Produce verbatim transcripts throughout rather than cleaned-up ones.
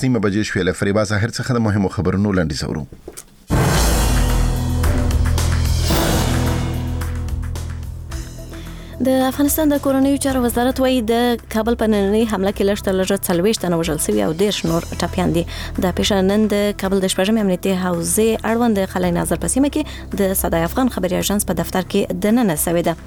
نیمه بجې شوې له فریبا ظاهر څخه د مهمو خبرونو لنډیز اورو. د افغانستان د کورنیو چارو وزارت وايي د کابل په نننۍ حمله کې لږ تر لږه څلوېښت تنه وژل شوي او دېرش نور ټپیان دي. د پیښه نن د کابل د شپږمې امنیتي حوزې اړوند د خلای ناظر په سیمه کې د صدای افغان خبري اژانس په دفتر کې دننه شوې ده.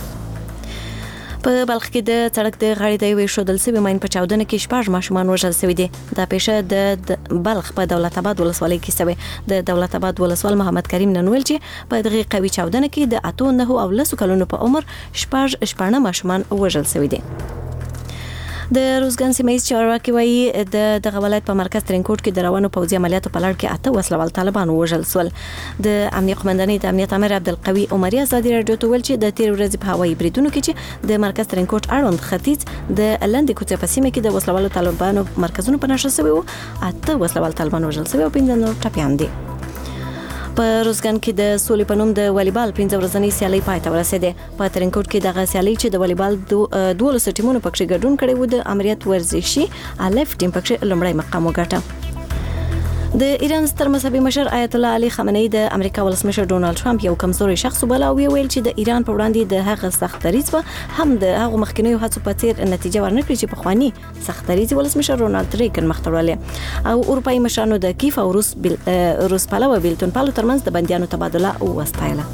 په بلخ کې د سړک د غاړې د یوې شودل سوي ماین په چاودنه کې شپږ ماشومان وژل شوي دي. دا پیښه د بلخ په دولت آباد ولسوالۍ کې شوې. د دولت آباد ولسوال محمد کریم نن ویل چې په دغه قوي چاودنه کې د اته نه او لس کلونو په عمر شپږ شپږ ماشومان وژل شوي دي. د روزګان سیمه چارواکي وايي د دغه ولایت په مرکز ترینکوټ کې د روانو پوځي عملیاتو په لړ کې اته وسلوال طالبان وژل شول. د امنیت قومندانۍ د امنیت امر عبدالقوي عمري ازادي راډیو ته ویل چې د تیر ورځې په هوایي بریدونو کې چې د مرکز ترینکوټ اړوند ختیځ د لندې کوڅې په سیمه کې د وسلوالو طالبانو مرکزونو په نشه شوي وو. اته وسلوال طالبان وژل شوي او پنځه نور ټپیان دي. په روزګان کې د سولې په نوم د والیبال پنځه ورځنۍ سیالي پای ته ورسېده. په ترینکوټ کې دغه سیالي چې د والیبال دولس ټیمونو پکې ګډون کړي وو د امریت ورزشي الف ټیم پکې لومړی مقام وګاټه. د ایران ستر مذهبي مشر آیت الله علي خامنه‌ای د امریکا ولسمشر ډونالد ټرمپ یو کمزوري شخص وباله او ویل چې د ایران په وړاندې د هغه سخت دریځ به هم د هغه مخکنیو هڅو په څیر نتیجه ورنکړي چې په خواني سخت دریځ ولسمشر رونالد ریګن مختړولې او اروپאי مشرانو د کیف او روس بل روس پالو بیلتون پالو ترمنځ د بنديانو تبادله او وستایله.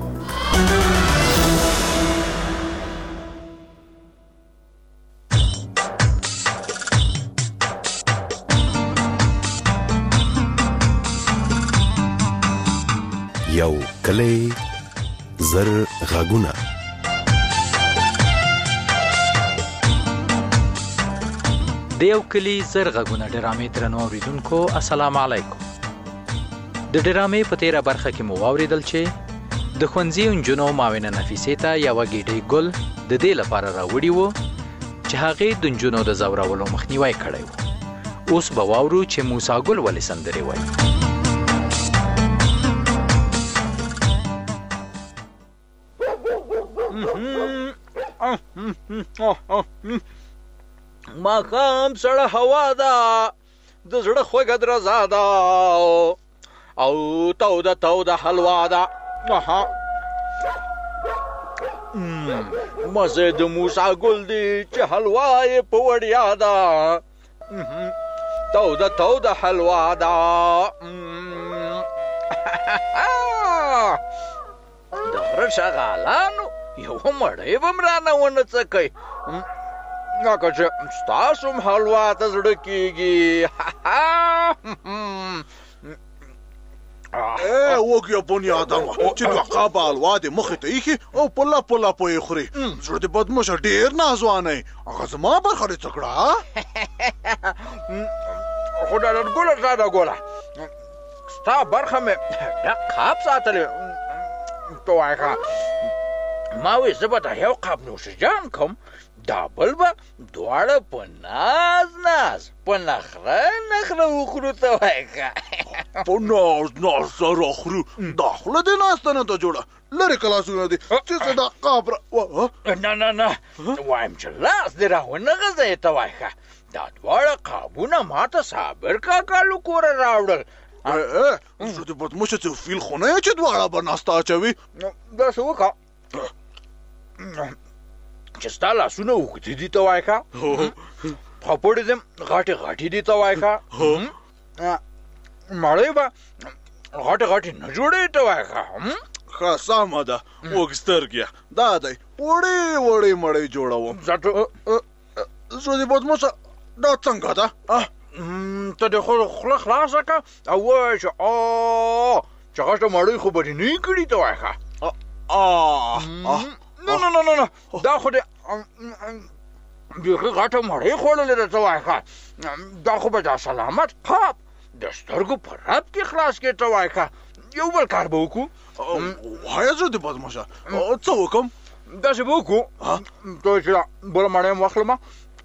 یو کلی زر غاګونه. د یو کلی زر غاګونه ډرامې درنو اوریدونکو السلام علیکم. د ډرامې په تیره برخه کې مو واوریدل چې د ښوونځي نجونو معاونه نفیسې ته یوه ګیډۍ ګل د دې لپاره راوړي وو چې هغې د نجونو د ځورولو مخنیوی کړی و. اوس به واورو چې موسی ګل ولې سندرې وایي. ماښام سړه هوا ده د زړه خوږه درزا ده او توده توده حلوا ده. مزه د موسی ګل دی چې حلوا یې په وړیا ده. توده توده حلوا ده. د غره شغالانو یوه مړۍ به م رانه ونه څکئ لکه چې ستاسو هم حلوا ته زړه کېږي. وږ یپوني ادمه چې دوه قابه حلوا دې مخې ته ایښي او په لپو لپو یې خوري. زړه دې بدمشه ډېر نازوانی هغه زما برخه دې څه کړه. خو ډاډر ګوله ساده ګوله ستا برخه مې ډک قاب ساتلی. ته وایې ښه ما وی زه به دا یو قاب نوشجان کوم دا بل به دواړه په ناز ناز په نخره نخره وخورو. ته وایې ښه په ناز ناز سره خورو دا خوله دې ناسته نه ته جوړه لرې کلاسونه دي چې څه دا قاب را. نه نه نه وایم چې لاس دې راونه غځوې. ته وایې ښه دا دواړه قابونه ما ته صابر کاکا له کوره راوړل. زړه دې بدمشه چې فیل خو نه یې چې دواړه به ناسته اچوي. داسې وکړه چې ستا لاسونه اوږدې دي. ته وایې ښه خپړې دې غټې غټې دي. ته وایې ښه مړۍ به غټې غټې نه جوړې. ته وایې ښه ښه سمه ده اوږد سترګې دا دی وړې وړې مړۍ جوړوم. زړه دې بدمشه دا څنګه ده؟ ته دې خو خوله خلاصه کړه او ووایه چې چې غټه مړۍ خو به دې نه یې کړي. ته وایې ښه نه نه نه نه دا خو دې بیخي غټه مړۍ خوړلې ده. ته وایې ښه دا خو به دا سلامت قاب د سترګو په رب کې خلاص کړې. ته وایې ښه یو بل کار به وکړو. وایه زړه دې بدمشه څه وکړم؟ داسې به وکړو ته چې بله مړۍ م واخلمه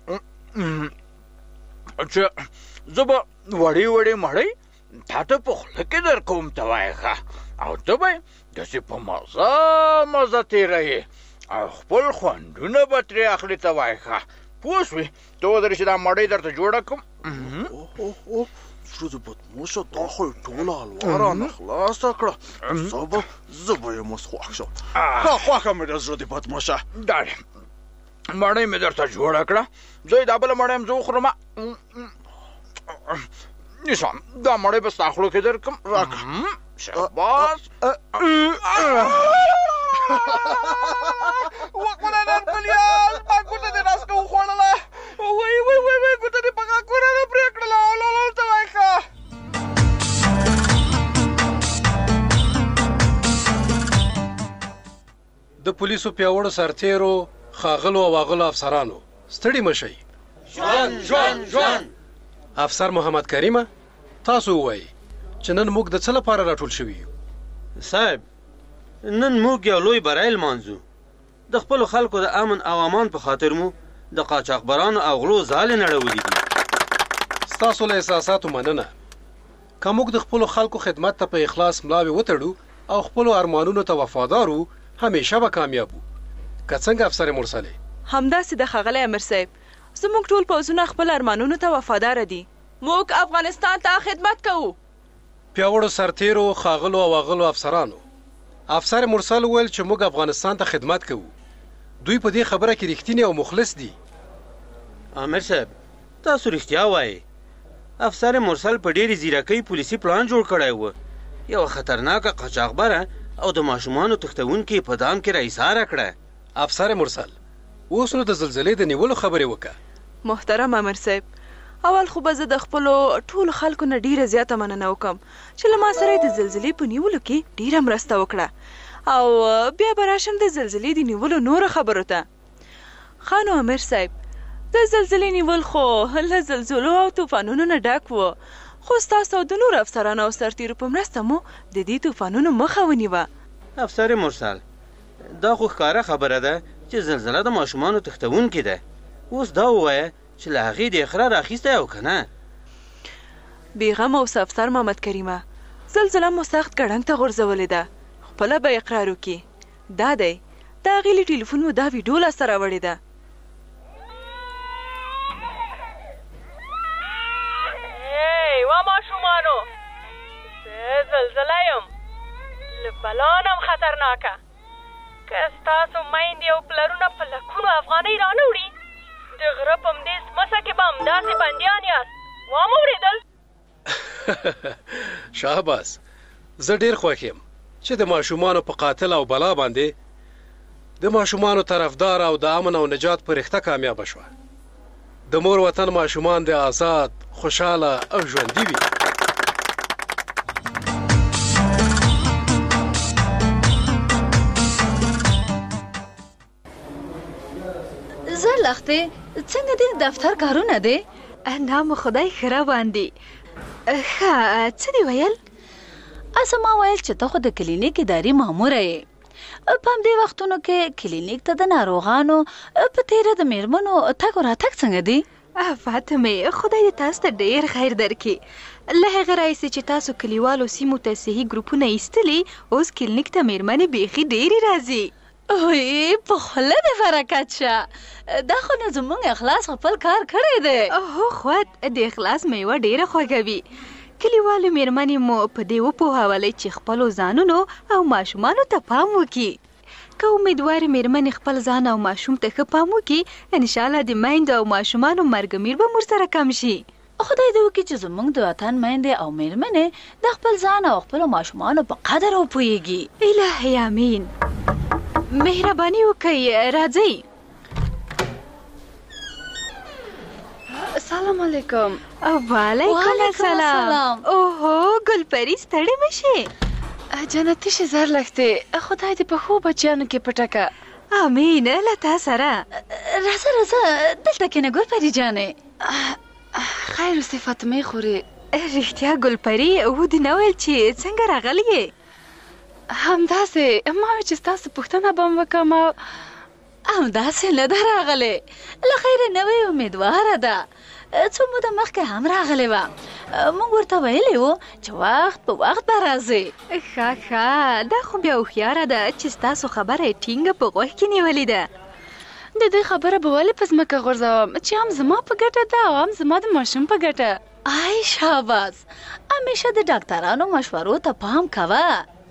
چې زه به وړې وړې مړۍ تا ته په خوله کې در کوم. ته وایې ښه او ته به یې داسې په مزه مزه تېروې او خپل خوندونه به ترې اخلي. ته وایې ښه پوه شوې ته ودرې چې دا مړۍ درته جوړه کړم اوه ښځې بدموشه دا خو یې ټوله حلوا رانه خلاصه کړه زه به زه به یې اوس خوښ شم ښه خوښه مې ده زړه دې بدموشه دا مړۍ مې درته جوړه کړه زه یې دا بله مړۍ هم زه وخورم نیسه دا مړۍ به ستا خوړو کې درکړم راکړه شاباس وخوړه نن پلیال ما ګوته دې راسکه وخوړله وای وای وای وای ګوته دې په غاښونه نه پرې کړله اولولل ته وای ښه د پولیسو پیاوړو سرتیرو ښاغلو او اغلو افسرانو ستړي مه شئ ژوند ژوند ژوند افسر محمد کریمه تاسو ووایئ چې نن موږ د څه لپاره راټول شوي یو صاحب نن موږ یو لوی بری لمانځو د خپلو خلکو د امن او امان په خاطر مو د قاچاقبرانو او غلو ځالې نړولي دي ستاسو له احساساتو مننه که موږ د خپلو خلکو خدمت ته په اخلاص ملاوې وتړو او خپلو ارمانونو ته وفادار وو همیشه به کامیاب وو که څنګه افسر مرسلې همداسې د ښاغلی امیر صاحب زموږ ټول پوځونه خپل ارمانونو ته وفاداره دي موږ افغانستان ته خدمت کوو پیاوړو سرتیرو ښاغلو او اغلو افسرانو افسر مرسل وویل چې موږ افغانستان ته خدمت کوو دوی په دې خبره کې رښتینی او مخلص دي امیر صاحب تاسو رښتیا وایئ افسر مرسل په ډېرې ځیرکۍ پولیسي پلان جوړ کړی و یوه خطرناکه قاچاقبره او د ماشومانو تښتونکي په دام کې راایساره کړه افسر مرسل اوس نو د زلزلې د نیولو خبرې وکړه محترم امیر صاحب اول خو به زه د خپلو ټولو خلکو نه ډیره زیاته مننه وکړم چې له ما سره یې د زلزلې په نیولو کې ډیره مرسته وکړه او بیا به راشم د زلزلې د نیولو نورو خبرو ته ښه نو امیر صاحب د زلزلې نیول خو له زلزلو او طوفانونو نه ډک و خو ستاسو او د نورو افسرانو او سرتیرو په مرسته مو د دې طوفانونو مخه ونیوه افسر مرسل دا خو ښکاره خبره ده چې زلزله د ماشومانو تښتونکې ده اوس دا ووایه چې له هغې د اقرار اخیستی او که نه بېغم اوس افسر محمد کریمه زلزله مو سخت ګړنګ ته غورځولې ده خپله به اقرار وکړي دا دی د هغې له ټلیفون مو دا ویډیو لاسته راوړې ده وا ماشومانو زه زلزله یم له بلانم خطرناکه که ستاسو میندې او پلرونه په لکونو افغانۍ رانه وړي د غره په همدې سمڅه کې به همداسې بندیان یاست وام اورېدل شهباز زه ډېر خوښ یم چې د ماشومانو په قاتل او بلا باندې د ماشومانو طرفدار او د امن او نجات په رښته کامیابه شوه د مور وطن ماشومان د آزاد خوشحاله او ژوندي وي زه لختې څنګه دې دفتر کارونه دی نام خدای ښه روان دي ښه څه دې ویل اسه ما ویل چې ته خو د کلینیک اداري ماموره یې په همدې وختونو کې کلینیک ته د ناروغانو په تیره د میرمنو تګ او راتګ څنګه دی فاطمې خدای دې تاسو ته ډېر خیر درکړي له هغه راهیسې چې تاسو کلیوالو سیمو ته صحي ګروپونه ایستلي اوس کلینیک ته میرمنې بیخي ډېرې راځي اوی په خوله دې برکت شه دا خو نه زموږ اخلاص خپل کار کړی دی اوهو خوت د اخلاص میوه ډېره خوږوي کلیوالو میرمنې مو په دې وپوهولئ چې خپلو ځانونو او ماشومانو ته پام وکړي که امیدوارې میرمنې خپل ځان او ماشوم ته ښه پام وکړي انشاءالله د میندو او ماشومانو مرګ میر به ورسره کم شي خدای دې وکړي چې زموږ د وطن میندې او میرمنې د خپل ځان او خپلو ماشومانو په قدر وپوهیږي الهی امین مهرباني وکړئ راځئ سلام علیکم وعلیکم السلام اوهو ګلپري ستړې مه شې جنتي شي زر لښتې خدای دې په ښو بچیانو کې پټه که امین له تا سره راځه راځه دلته کښېنه ګلپري جانې خیر اوسې فاطمې خورې رښتیا ګلپري و دې نه ویل چې څنګه راغلی یې همداسې ما وی چې ستاسو پوښتنه به م وکړم همداسې نه ده راغلې له خیره نوې امیدواره ده څو موده مخکې هم راغلې وه موږ ورته ویلې وو چې وخت په وخت به راځې ښه ښه دا خو بیا هوښیاره ده چې ستاسو خبره یې ټینګه په غوږ کې نیولې ده د دې خبره به ولې په ځمکه غورځوم چې هم زما په ګټه ده او هم زما د ماشوم په ګټه. آی شاباس، همیشه د ډاکټرانو مشورو ته پام کوه.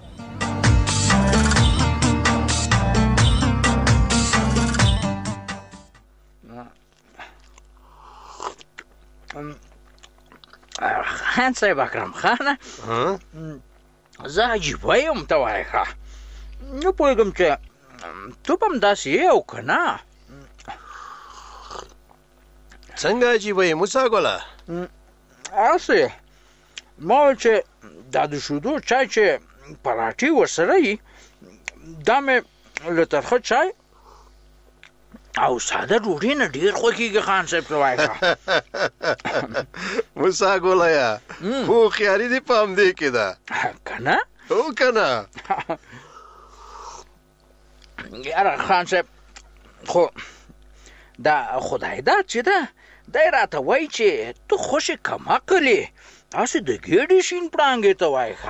خان صاحب اکرم خانه زه عجیبه یم ته وایې ښه نه پوهېږم چې تو به همداسې یې او که نه. څنګه عجیبه یې موسی ګله؟ هسې ما ویل چې دا د شیدو چای چې پراټې ورسره وي دا مې له ترخه چای او ساده ډوډۍ نه ډېر خوښېږي خان صاحب ته وایې ښه. موسی ګله هوښیاري دې په همدې کې ده که نه؟ هو که نه؟ یاره خان صاحب خو دا خدای داد چې ده دی راته وایي چې ته خوشې کم عقل یې هسې د ګېډې شین پړانګې ته وایې ښه.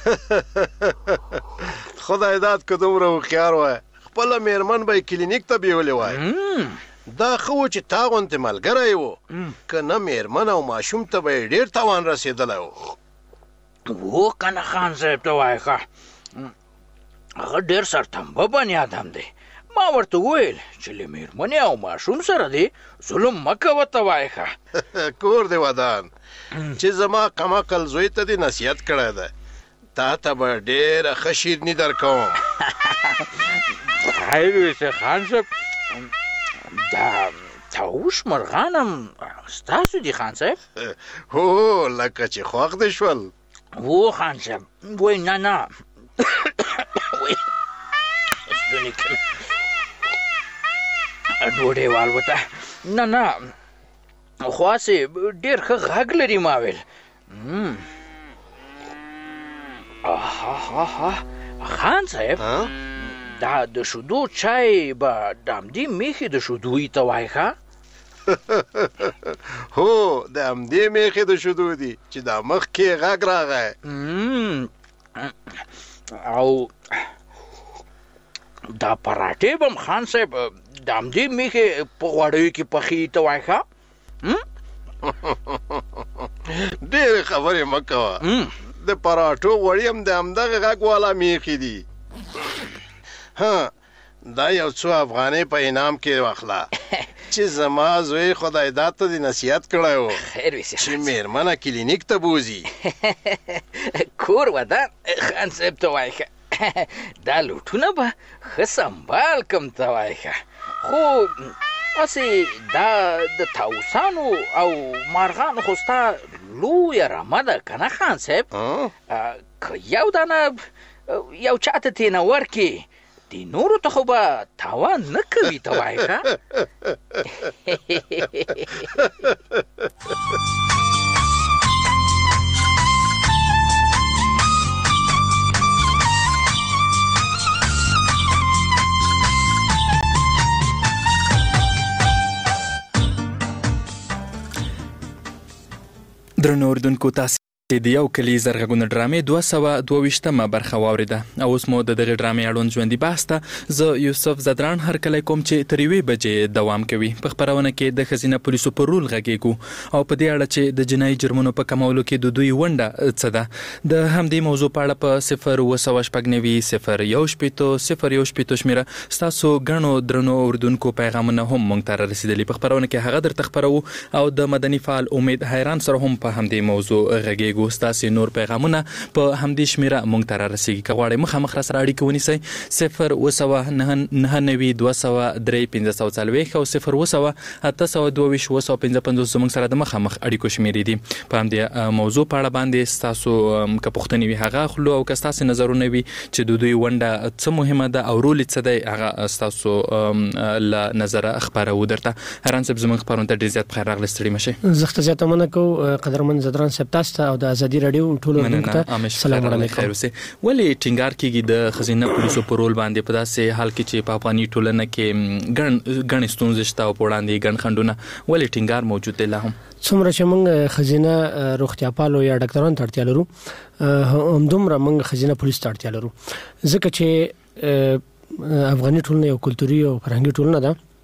خدای داد که دومره هوښیار وای خپله مېرمن به یې کلینیک ته بیولې وای. دا ښه و چې تا غوندې ملګری و که نه مېرمن او ماشوم ته به یې ډېر تاوان رسېدلی و. و که نه خان صاحب ته وایې ښه هغه ډېر سرتمبه بني ادم دی. ما ورته وویل چې له مېرمنې او ماشوم سره دی ظلم مه کوه ته وایې ښه. کور دې ودان چې زما کمعقل زوی ته دې نصیحت کړی دی تا ته به ډېره ښه شیرني در کوم. خیر ویسه خان صاحب دا طاووس مرغان هم ستاسو دي خان صاحب؟ هو لکه چې خوښ دې شول. و خان صاحب وای نه نه ستونی کړه ډوډۍ والوته نه نه خو هسې ډېر ښه غږ لري ما ویل. خان صاحب دا د شیدو چای به د همدې میخې د شیدویي ته وایې ښه؟ هو د همدې میخې د شیدو دي چې دا مخکې غږ راغی. او دا پراټې به م خان صاحب د همدې میخې په غوړیو کې پخې ته وایې ښه؟ ډېرې خبرې مه کوه د پراټو غوړي هم د همدغه غږ والا میخې دي. ها دا یو څو افغانۍ په انعام کې واخله چې زما زوی خدای داد ته دې نصیحت کړی و چې مېرمنه کلینیک ته بوځي. کور ودان خان صاحب ته وایې ښه دا لوټونه به ښه سنبال کم ته وایې ښه. خو هسې دا د طاووسانو او مارغانو خو ستا لویه رمه ده که نه خان صاحب؟ که یو دانه یو چا ته ترېنه ورکړې د نورو ته خو به تاوان نه کوي ته وایې ښه. درنو اردوونکو تاسو د یو کلی زرغږونه ډرامې دوه سوه دوه ویشتمه برخه واورېده او اوس مو د دغې ډرامې اړوند ژوندي بحث ته زه یوسف زدران هرکلی کوم چې تر یوې بجې دوام کوي. په خپرونه کې د ښځینه پولیسو په رول غږیږو او په دې اړه چې د جنایي جرمونو په کمولو کې د دوی ونډه څه ده د همدې موضوع په اړه په صفر اووه سوه شپږ نوي صفر یو شپېتو صفر یو شپېتو شمېره ستاسو ګڼو درنو اردوونکو پیغامونه هم موږ ته رارسېدلي. په خپرونه کې هغه درته خپروو او د مدني فعال امید حیران سره هم په همدې موضوع غږیږو. ستاسې نور پیغامونه په همدې شمېره موږ ته رارسېږي. که غواړئ مخامخ راسره اړیکه ونیسئ صفر اووه سوه نهه نوي دوه سوه درې پنځه سوه څلوېښت او صفر اووه سوه اته سوه دوه ویشت اووه سوه پنځه پنځوس زموږ سره د مخامخ اړیکو شمېرې دي. په همدې موضوع په اړه باندې ستاسو که پوښتنې وي هغه اخلو او که ستاسې نظرونه وي چې د دوی ونډه څه مهمه ده او رول یې څه دی هغه ستاسو له نظره خپروو درته. حیران صاحب زموږ خپرونه ته ډېر زیات بخیر راغلی ستړي مه شئ. زه ښه زیاته مننه کوم قدرمن زدران صاحب تاسو ته او د ازادي راډیو ټولو اردوونکو ته سلام علیکم. ولې ټینګار کېږي د ښځینه پولیسو په رول باندې په داسې حال کې چې په افغاني ټولنه کې ګڼ ګڼې ستونزې شته او په وړاندې ګڼ خنډونه ولې ټینګار موجود دی لا هم؟ څومره چې موږ ښځینه روغتیاپالو یا ډاکټرانو ته اړتیا لرو همدومره موږ ښځینه پولیس ته اړتیا لرو ځکه چې افغاني ټولنه یو کلتوري او فرهنګي ټولنه ده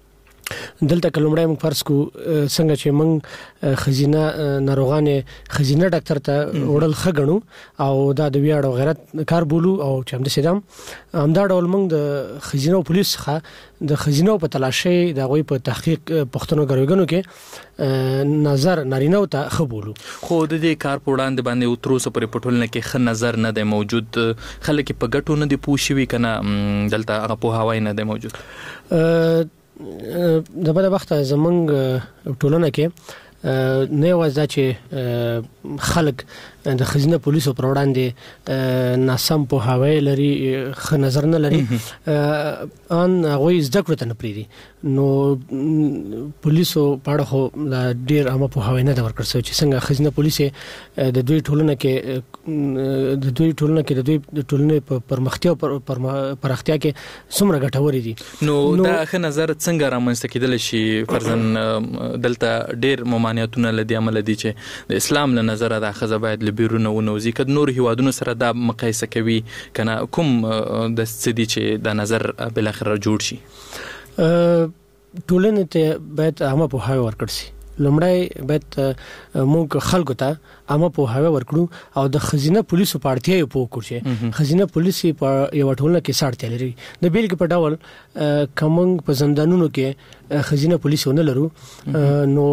دلته کلمړای موږ فرض کو څنګه چې موږ خزینه ناروغانه خزینه ډاکټر ته وړل خګنو او دا د ویاړ او غیرت کار بولو او چې هم د سیدام همدا ډول موږ د خزینه او پولیس څخه د خزینه په تلاشي د غوي په تحقیق پښتنو غړوګنو کې نظر نارینه ته خبولو خو د دې کار په وړاندې باندې اوتروسه پر پټولنه کې خ نظر نه دی موجود خلک په ګټو نه دی پوښوي کنه دلته هغه په هواي نه دی موجود د بل وخت زمونږ ټولنه کې نه یوازې چې خلک د خزینه پولیسو پر وړاندې ناسم په هواي لري خ نظر نه لري ان غوي زده کړو ته نه پریدي نو پولیسو په اړه خو ډیر عامه په هواي نه دا ورکړ چې څنګه خزینه پولیسه د دوی ټولنه کې د دوی ټولنه کې د دوی د ټولنې په پرمختیا او پرختیا کې څومره ګټوري دي نو دا خ نظر څنګه رامنځته کېدل شي فرضاً دلته ډیر ممانعتونه لدی عمل دي چې د اسلام له نظر دا خزه باید بیرونه ونوزي کد نور هیوادونو سره دا مقایسه کوي کنه کوم د سدي چې د نظر بل اخر جوړ شي ټولنه ته باید عامه په هاوی ورکړ شي لمړی باید موږ خلکو ته عامه په هاوی ورکړو او د خزینه پولیسو پارتیا په وکړي خزینه پولیسي په یو ټولنه کې ساړتیا لري د بیل کې په ډول کومنګ په زندانونو کې خزینه پولیسو نه لرو نو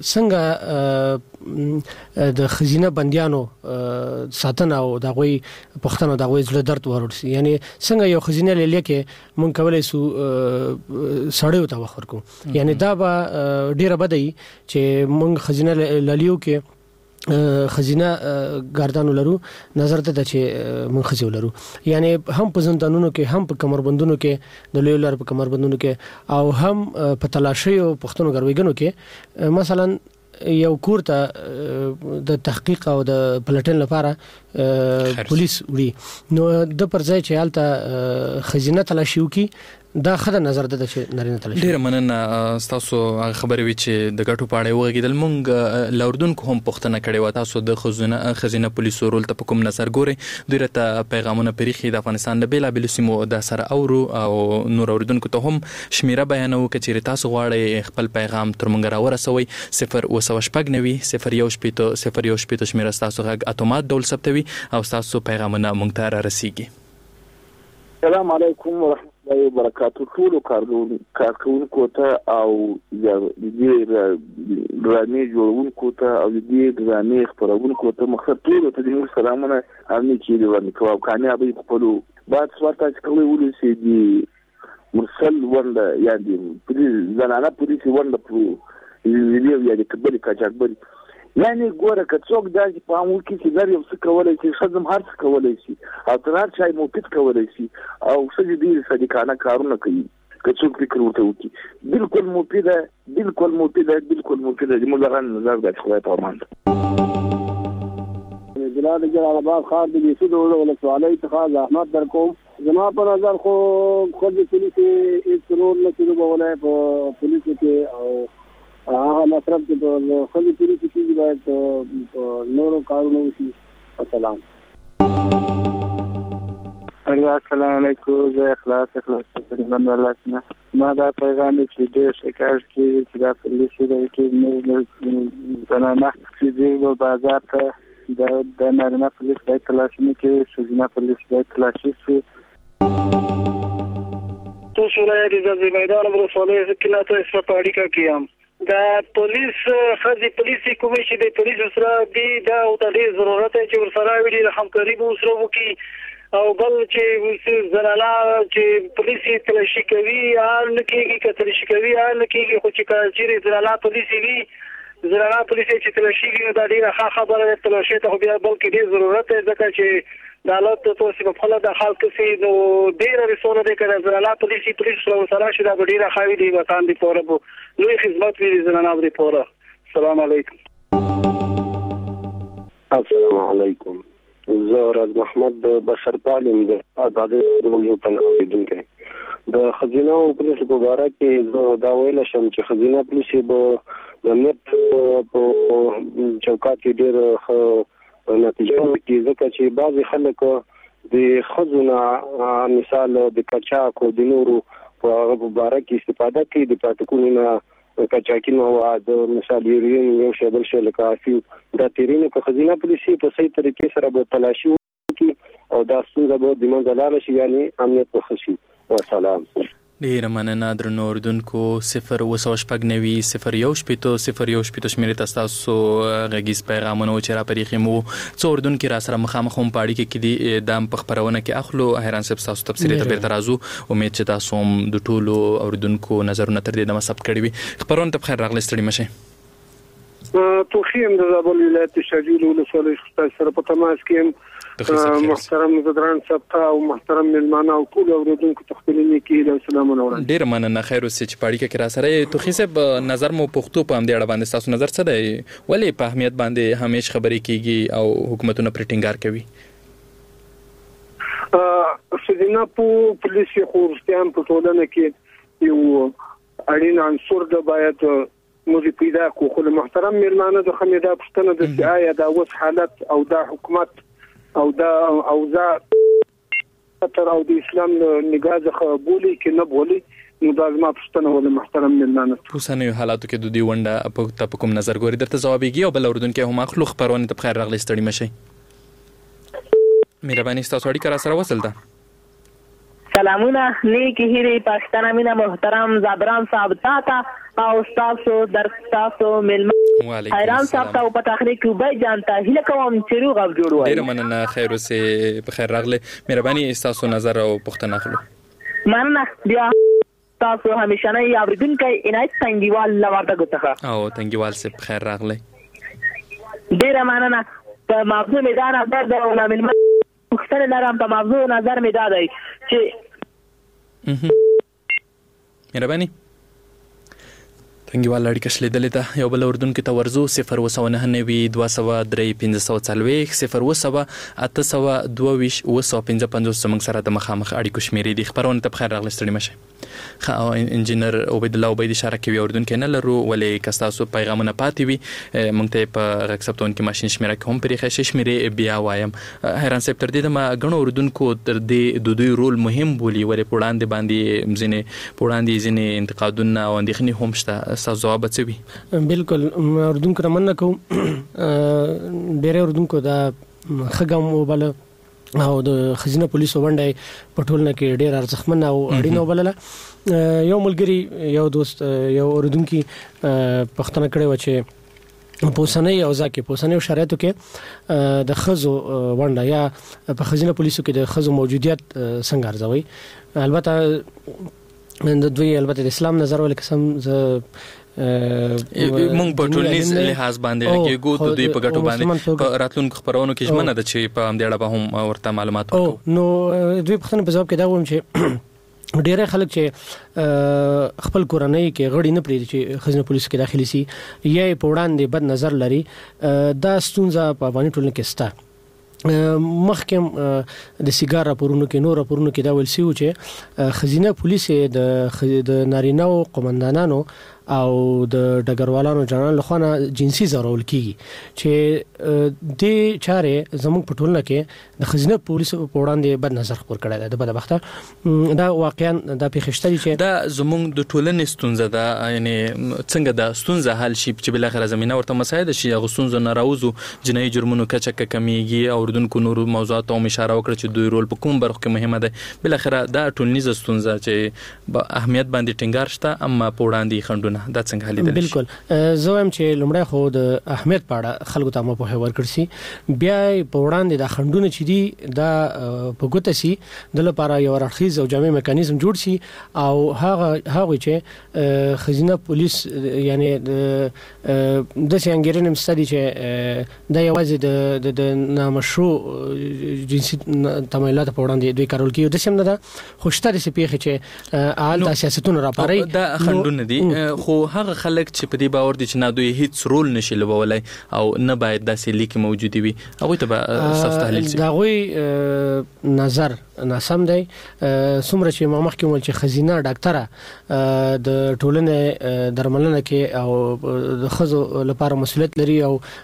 څنګه د خزینه بنديانو ساتنه او د غوي پښتنو د غوي زړه درد ورورسي یعنی څنګه یو خزینه لیلې کې مونږ کولای سو سړیو ته وخورکو یعنی دا به ډیره بدای چې مونږ خزینه لیلیو کې خزینه ګاردانو لرو نظر ته چې مونږ خزیو لرو یعنی هم په زندانونو کې هم په کمربندونو کې د لوی لار په کمربندونو کې او هم په تلاشي او پښتنو غرويګنو کې مثلا یو کور ته د تحقیق او د پلټن لپاره پولیس وړي نو د پرځای چې حالت خزینه تلاشي وکي دا خدای نظر ده چې نارینه تلاشي ډیر مننه تاسو خبرې وی چې د ګټو پاړې وګیدل مونږ لاردون کوم پښتنه کړي و تاسو د خزینه خزینه پولیسو رول ته کوم نظر ګوري ډیرته پیغامونه پریخي د افغانستان د بیلا بیل سیمو د سره اورو او نور اوریدونکو ته هم شمیره بیانو کچې تاسو غواړئ خپل پیغام تر مونږ راورسوي صفر او شپږ نوي صفر یو شپږ صفر یو شپږ شمیره تاسو غږ اتومات ډول ثبتوي او تاسو پیغامونه مونږ ته را رسیږي السلام علیکم ورحمۃ الله وبرکاتہ ټول کارکونکو ته او د دې ډرامې جوړونکو ته او د دې ډرامې خبرونکو ته مخصوص ټول ته د سلامونه امني چې ورنه کوو کامیابی خپلو بعد سوارته چې کوي ولې سي دي مرسل ونده یادي زنانه پولیسي ونده پرو ویډیو یادي کبل کاچاکبل یعنی ګوره که څوک دا چې په امور کې چې غیر یو څه کولای شي خدم هر څه کولای شي او تر هر چای موقت کولای شي او څه دې صدیقانه کارونه کوي که څوک فکر ورته وکړي بالکل مفیده بالکل مفیده بالکل مفیده د مولغان نظر د خدای په امان جلال جلال آباد خار د یسود ولسوالۍ اتخاذ احمد در کوم زما په نظر خو خود پولیس هیڅ رول نه شروع بولای په پولیس کې او هغه مطلب چې په خپل پولیس کې باید نورو کارونه وشي السلام السلام علیکم زه اخلاص اخلاص تقریبا ولاسنه ما دا پیغام چې ډېر شکایت کې چې دا پولیس دی کې نو زنانه چې دی بازار ته د د نارینه پولیس د تلاشي کې شوزینه پولیس د تلاشي شي تو شورای د میدان ورسولې ځکه نه ته سپاړی کا کیم دا پولیس خزي پولیسي کمیشن د پولیس سره دی دا او د ضرورت چې ورسره ویلي همکاري به سره وکي او بل چې زنانا چې پولیسي تلاشي کوي حال نه کېږي که تلاشي کوي حال نه کېږي خو چې چې زنانا پولیسي وي زنانا پولیسي چې تلاشي کوي دا ډیره ښه خبره ده تلاشي ته بیا بلکې ډیر ضرورت دی ځکه چې د حالت تاسو په خپل د حال کې نو ډیره رسوله ده کړه زنانا پولیسي پولیس سره سره شي دا ډیره خاوي دی وطن دی پوره لوی خدمت وی زنانا دی پوره السلام علیکم السلام علیکم زه راز محمد بشر تعلیم د آزاد یو پنځه د خزینه او پولیس په اړه کې زه دا ویل شم چې خزینه پولیس به د نت په چوکاټ کې ډېر نتیجه کې ځکه چې بعضی خلک د خزونه مثال د کچاک او د نورو په هغه په باره کې استفاده کوي د پروتوکول نه کچاکي مواد مثال یورین یو شی بل شی لکه افیو دا تیرینه په خزینه پولیسي په صحیح طریقې سره به تلاشي وکړي او دا ستونزه به د منځه لاړه شي یعنی امنیت به ښه شي. والسلام. ډیره مننه درنو اردوونکو. صفر اوه سوه شپږ نوي صفر یو شپېته صفر یو شپېته شمېرې ته ستاسو غږیز پیغامونه و چې راپرېښي مو څو اردوونکي را سره مخامخ هم په اړیکه کې دي دا هم په خپرونه کې اخلو. حیران صاحب ستاسو تبصرې ته بیرته راځو. امید چې تاسو هم د ټولو اردوونکو نظرونه تر دې دمه ثبت کړي وي. خپرونه ته بخیر راغلی ستړي مه شئ. توخیم د زابل ولایت شاجویل ولسوالۍ څخه سره په تماس کې یم. محترم زدران صاحب او محترم ملمانه او ټول اوریدونکو ته خپل نیکی او سلامونه وړاندې. ډیر مننه. خیر اوسې چې پاړی کې را سره توخی صاحب نظر مو پښتو په همدې اړه باندې تاسو نظر څه دی؟ ولې په اهمیت باندې همیش خبرې کیږي او حکومتونه پر ټینګار کوي؟ ا سیدنا په پولیس خو ورستيان په ټولنه کې یو اړین عنصر د باید موږ پیدا کو. خو محترم ملمانه د خمیده پښتنه د سیایا د اوس حالت او د حکومت او دا اوضاع تر او د اسلام نگاه څخه بولی کې نه بولی نو دا زما پښتنه ول محترم ملمانه اوسنیو حالاتو کې د دې ونده په تپکم نظر ګوري درته ځوابيږي او بل اردوونکو هم اخلو. خبرونه ته بخیر راغلی ستړي مشي. مهرباني ستاسو اړیکه را سره وصل ده. سلامونه نیکی هیری پاکستان امینه محترم زابران صاحب تا او تاسو در تاسو ملمه حیران صاحب ته په تخریق کې به جانتا هله کوم چې روغ اب جوړوي. ډیر مننه. خیر اوسې بخیر راغلی. مهرباني تاسو نظر او پوښتنه اخلو. مننه. بیا تاسو همیشه نه اوریدونکو عنایت څنګهوال لورته ګټه او څنګهوال سه بخیر راغلی. ډیر مننه. په موضوع میدان اثر د علماء مختلف لرم په موضوع نظر می دادای چې مهرباني څنګهوال اړیکه شلیدلې ده. یو بل اردوونکو ته ورزو صفر اوه سوه نهه نوي دوه سوه درې پنځه سوه څلوېښت صفر اوه سوه اته سوه دوه ویشت اوه سوه پنځه پنځوس زموږ سره د مخامخ اړیکو شمېرې دي. خبرونه ته بخیر راغلی ستړي مه شئ. ښه انجینر عبیدالله عبید اشاره کوي اردوونکي نه لرو ولې که ستاسو پیغامونه پاتې وي موږ ته په غږ ثبتونکي ماشین شمېره کې هم پرېښی شي. شمېرې بیا وایم. حیران صاحب تر دې دمه ګڼو اردوونکو تر دې د دوی رول مهم بولي ولې په وړاندې باندې ځینې په وړاندې ځینې انتقادونه او اندېښنې هم شته. ستاسو ځواب څه وي؟ بالکل اردوونکو نه مننه کوم. ډېری اردوونکو دا ښه ګام وباله او د خزینه پولیسو ونډه په ټولنه کې ډېر ارزښتمنه او اړینه وبلله. یو ملګری یو دوست یو اردوونکي پښتنه کړې و چې په اوسنۍ اوضاع کې په اوسنیو شرایطو کې د ښځو ونډه یا په خزینه پولیسو کې د ښځو موجودیت څنګه ارزوي. البته د دوی البته د اسلام نظر ولې قسم ز مونږ په ټولنیز لحاظ باندې لګیږو د دوی په ګټو باندې په راتلونکو خبرونو کې ژمنه ده چې په همدې اړه به هم ورته معلومات ورکړو. نو دوی پښتنه په ځواب کې دا وایم چې ډېر خلک چې خپل کورنۍ کې غړي نه پریږدي چې خزینه پولیسو کې داخلي سي یا په وړاندې بد نظر لري. دا ستونزه په افغاني ټولنه کې شته. مخکم د سیګار راپورونو کې نور راپورونو کې دا ویل شوی چې خزینه پولیس د نارینه او قومندانانو او د ډګروالانو جنرال لخوا جنسي زارول کیږي چې د چارې زموږ په ټولنه کې د خزینه پولیسو په وړاندې بد نظر خپور کړی دی. د بدبخته دا واقعا د پیښشتري چې دا زموږ د ټولنې ستونزه ده. یعنی څنګه دا ستونزه حل شي چې بل اخر زمينه ورته مساعد شي هغه ستونزه نه راوځو جنایي جرمونو کچه کمیږي او اردوونکو نور موضوعات او اشاره وکړه چې دوی رول په کوم برخه کې مهمه ده. بل اخر دا ټولنیزه ستونزه چې په اهمیت باندې ټینګار شته اما په وړاندې خندونه دا څنګه حل دي؟ بالکل زه هم چې لمړی خو د اهمیت په اړه خلکو ته مو په ورکړ سي بیا په وړاندې د خندونه چې دي دا په ګوته سي د لپاره یو راخیز او جامع میکانیزم جوړ سي او هغه هغه چې خزینه پولیس یعنی د سیانګرین مستدي چې د یوازې د د نامشروع جنسي تمایلات په وړاندې دوی کارول کیږي. د سم نه ده خوشتري سپیخه چې آل د سیاستونو راپاري دا خندونه دي خو هغه خلک چې په دې باور دي چې نه دوی هیڅ رول نشي لوبولای او نه باید داسې لیک موجودي وي هغه ته به اساس تحلیل شي. دا غوي نظر ناسم دی. څومره چې ما مخکې ول چې خزینه ډاکټره د ټولنې درملنه کې او د خزو لپاره مسؤلیت لري او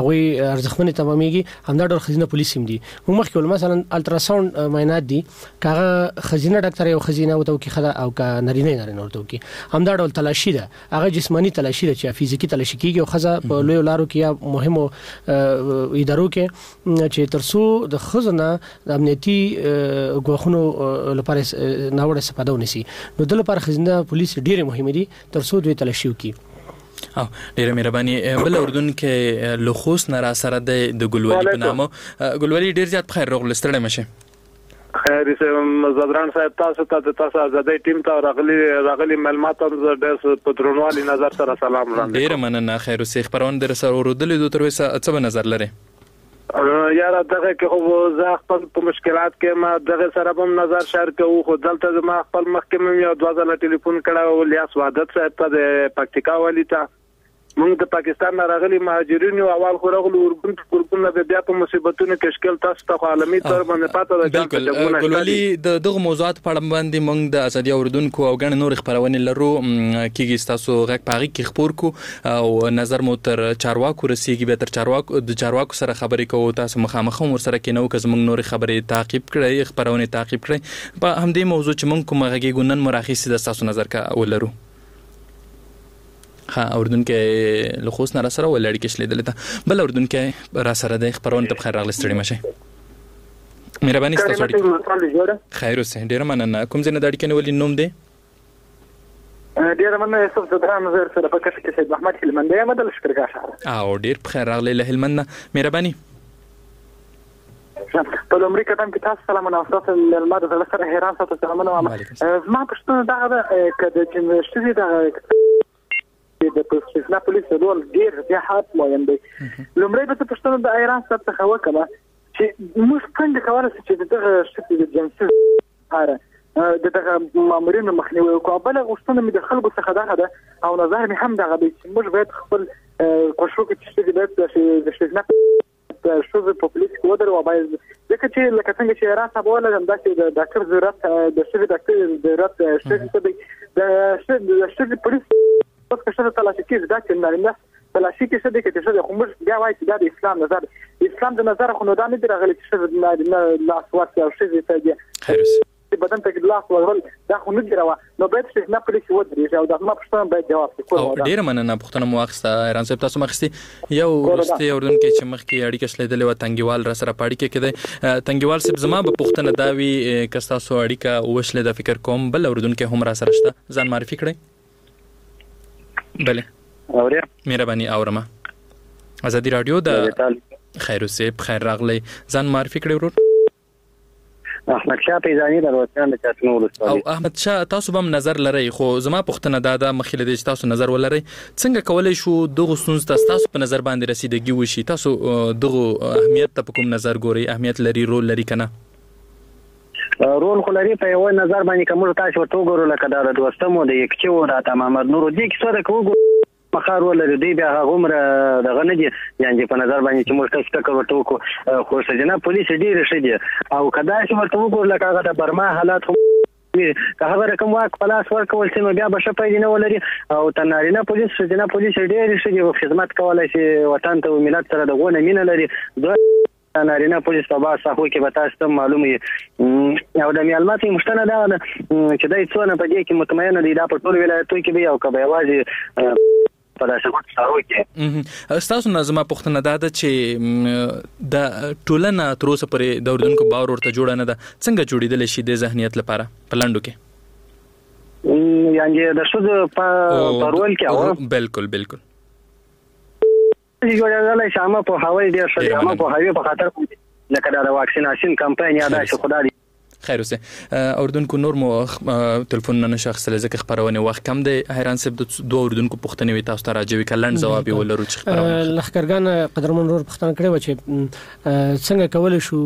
غوي ارزښتمن تمامېږي همدا ډول خزینه پولیس هم دي موږ مخکې مثلا الټراساوند معاینات دي کاغه خزینه ډاکټر یو خزینه وته کی خدا او کا نارینه نارینه ورته کی همدا ډول تلاشي ده هغه جسمانی تلاشي ده چې فزیکی تلاشي کیږي او خزه په لوی لارو کې یا مهمو ادارو کې چې ترسو د خزنه د امنیتي غوښنو لپاره ناوړه استفاده ونیسي نو د لپاره خزینه پولیس ډیره مهمه دي ترسو دوی تلاشي وکي او ډیره مهرباني بل اردن کې لخص نه را سره د ګلولي په نامه ګلولي ډیر زیات خیر راغلی ستړی مشه خیر سم زدران صاحب تاسو ته تاسو آزادۍ ټیم ته راغلي راغلي معلومات هم د پترونوالي نظر سره سلام وړاندې ډیره مننه خیر سي خبرونه در سره ورودلې دوه تر وسه څه نظر لري یاره دغه کې خو زه خپل په مشکلات کې ما دغه سره هم نظر شریک کوم خو دلته ما خپل محکمه یو دوه ځله ټلیفون کړه او لیاس وادت صاحب ته د پکتیکا والی ته موږ د پاکستان راغلي مهاجرینو اول خو راغلو ورګون ورګون به بیا په مصیبتونو کې شکل تاسو ته عالمي تور باندې پاته ده بالکل ګلولي د دغه موضوعات په اړه باندې موږ د ازادي اوردونکو او غن نور خبرونه لرو کیږي تاسو غږ پاغي کې خبر کو او نظر مو تر چارواکو رسیږي به تر چارواکو د چارواکو سره خبرې کوو تاسو مخامخ ور سره کې نو که موږ نور خبرې تعقیب کړئ خبرونه تعقیب کړئ په همدې موضوع چې موږ کومه غږی ګونن مراخص د تاسو نظر کا ولرو ها اردن کې لخص نه را سره ولړ کې شلیدل ته بل اردن کې را سره د خبرونه ته بخیر راغلی ستړي مشه مهرباني ستاسو خیر اوسه ډیر مننه کوم ځای نه دړ کې ولې نوم دی ډیر مننه یوسف زدران نظر سره په کښ کې سید محمد هلمندی مدل شکرګا شهر او ډیر بخیر راغلی له هلمند مهرباني په لومړي قدم کې تاسو سلامونه او تاسو له ماده سره سره حیران تاسو سلامونه ما پښتون دا کده چې شې دا د پولیسنا پولیس رول ډیر زیات مهم دی لومړی به پښتون د ایران سره څخه وکړه چې موږ څنګه کولای شو چې دغه شته د جنسي لپاره دغه مامورینو مخنیوي وکړو بل غوښتنه مې د خلکو څخه ده ده او نظر مې هم دغه دی چې موږ باید خپل کوشش وکړو چې د پښتون د شوزه په پولیس کې ودرو باید ځکه چې لکه څنګه چې ایران ته ولا هم داسې د ډاکټر ضرورت د شوزه ډاکټر ضرورت شته د د شوزه پولیس په څه تلاشي کې دا چې نارینه تلاشي کې څه دي چې څه خو موږ بیا وایي چې د اسلام نظر اسلام د نظر خو نو دا نه دی راغلی چې نارینه لا سوات او شي ته دي چې بدن ته کې لاس ورول دا خو نه دی راو نو باید چې نه پولیس ودرې او دا ما پښتنه باید جواب وکړي ډیر مننه پښتنه مواخسته ایران صاحب تاسو مخستي یو ورسته اردن کې چې مخ کې اړیکه شلیدلې و تنګیوال را سره پاړی کې کده تنګیوال صاحب زما په پښتنه داوی کستا سو اړیکه وشله د فکر کوم بل اردن کې هم را سره شته ځان معرفي کړئ بله اوریا مهرباني اورما ازادي رادیو د خیر اوسه خیر راغلی ځان معرفي کړئ ورور احمد شاه پیزانی د روزان د چاتنو ولسوالۍ او احمد شاه تاسو هم نظر لرئ خو زما پښتنه دا د مخېله د تاسو نظر ولرئ څنګه کولای شو دغه سنز تاسو په نظر باندې رسیدګي وشي تاسو دغه اهمیت ته کوم نظر ګوري اهمیت لري رول لري کنه رول خو لري په یو نظر باندې کوم تاسو ورته وګورئ لکه دا د دوستمو د یک چې و د محمد نور دي کې څه کوو مخار ولر دی بیا هغه دغه نه دي یعنی په نظر باندې چې موږ تاسو ته ورته وکړو خو سجنا پولیس ډیر ښه دي او کدا چې ورته وګورئ لکه هغه د برما حالات که هغه رقم واک پلاس ورکول سم بیا به شپې نه ولري او تنارینه پولیس سجنا پولیس ډیر ښه دي او خدمت کولای شي وطن ته او ملت سره دغه نه مینه لري نارینه پولیس په باسه خو کې به تاسو ته معلومه او د معلوماتي مشتنه دا چې دای څونه په دې کې مطمئنه دي دا په ټول ولایتونو کې به او کبه یوازې په داسې وخت سره کې تاسو نظم پښتنه دا چې د ټولنه تر اوسه پرې د اردنکو باور ورته جوړ نه ده څنګه جوړیدل شي د ذهنیت لپاره پلانډو کې یعنی د شوز په پرول کې او بالکل بالکل جوړېدل شامه په هوایي ډیر ښه شامه په هوایي په خاطر لکه دا د واکسیناسیون کمپاین یاد شي خدای خیر اوسه اردنکو نور مو ټلیفون نه شخص لزکه خبرونه وخت کم دی حیران سب د دوه اردنکو پښتنې وي تاسو ته راځي کلند جواب ولرو چې خبرونه لخرګان قدرمن نور پښتنه کړي و چې څنګه کول شو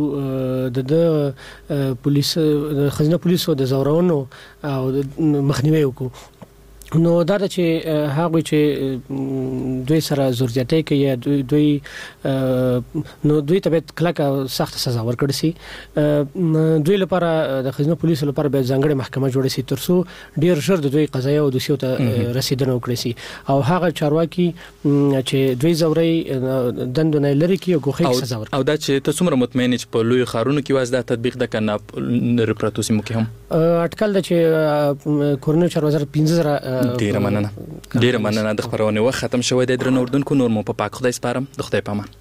د پولیس د خزینه پولیسو د زورونو او مخنیوي وکړو نو دا چې هغه چې دوی سره زور زیاتې کوي دوی نو دوی ته کلک سخت سزا ورکړي سي دوی لپاره د خزینه پولیسو لپاره به ځانګړي محکمه جوړه سي ترڅو ډیر ژر د دوی قضایا او دوسیو ته رسیدنه وکړي سي او هغه چارواکي چې دوی زوري دندونه لري کې غوښه سزا ورکړي. او دا چې تاسو څومره مطمئن چې په لوی خارونو کې واسطه تطبیق د کنه ریپراتو سیمو کې هم اټکل د چې کورنۍ چارو وزارت پنځه زره ډیره مننه ډیره مننه د خبرونه وخت ختم شوی د درنو اردوونکو نور مو په پاک خدای سپارم د خدای پامان.